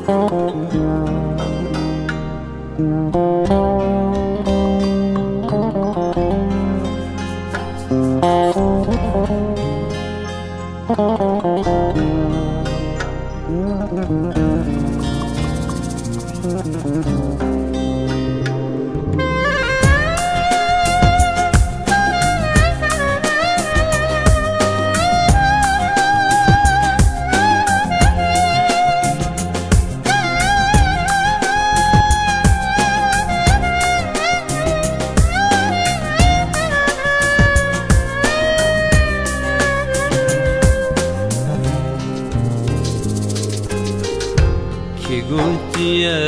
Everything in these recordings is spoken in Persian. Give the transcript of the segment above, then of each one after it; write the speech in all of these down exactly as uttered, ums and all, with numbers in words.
کی گوتیه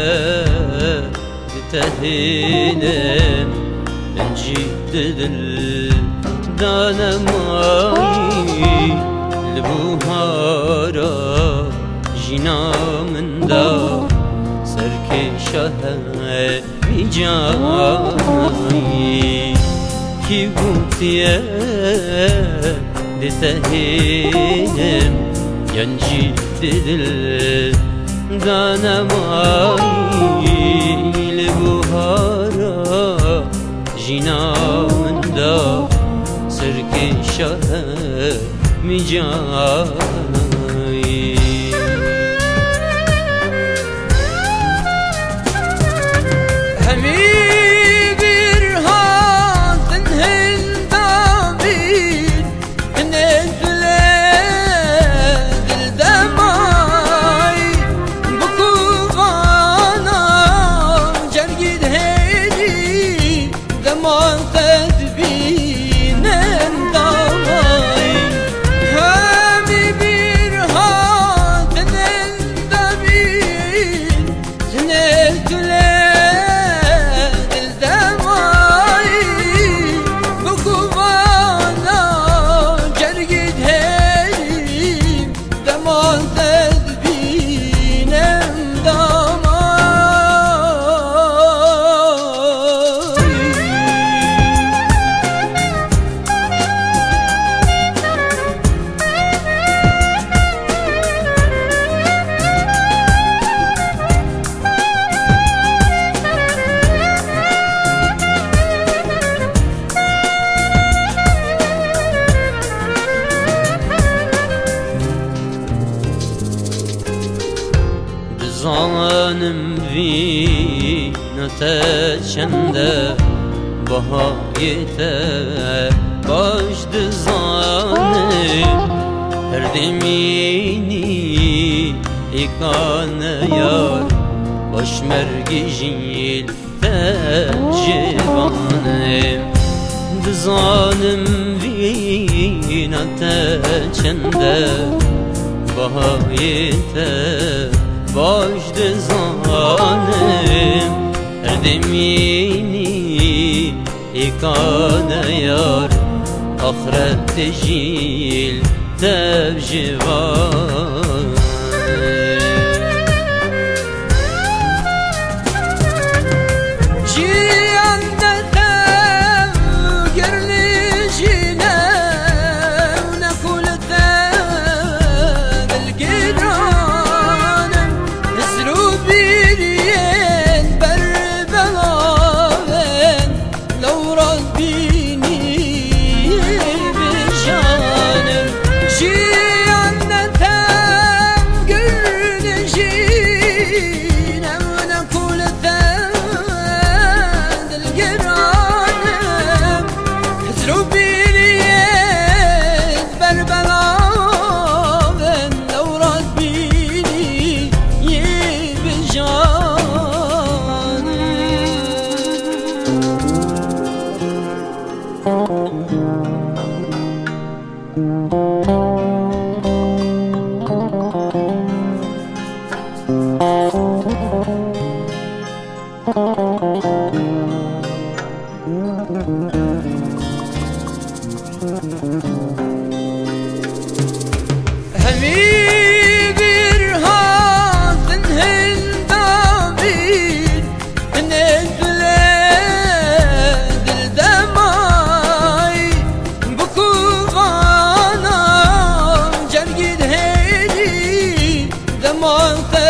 بتهینم انجید دل دانمایی لبوهارا جینا من دا سرکشه می جایی کی گوتیه بتهینم انجید دل دانمایی لبوهارا جینا من دا سرکشه می جایی همی برهان تنهل دابین نزله دل دمای بکوانا جرگید هیلی دمان تدبینن دامای همی برهان تنهل دابین نزله زانم وینت چنده بهایت باش دزانم هر دمینی اکان یار باش مرگی جیل تجوانم دزانم وینت چنده بهایت باش دزانم هر دمینی اکان یار آخرت جیل تب جوان month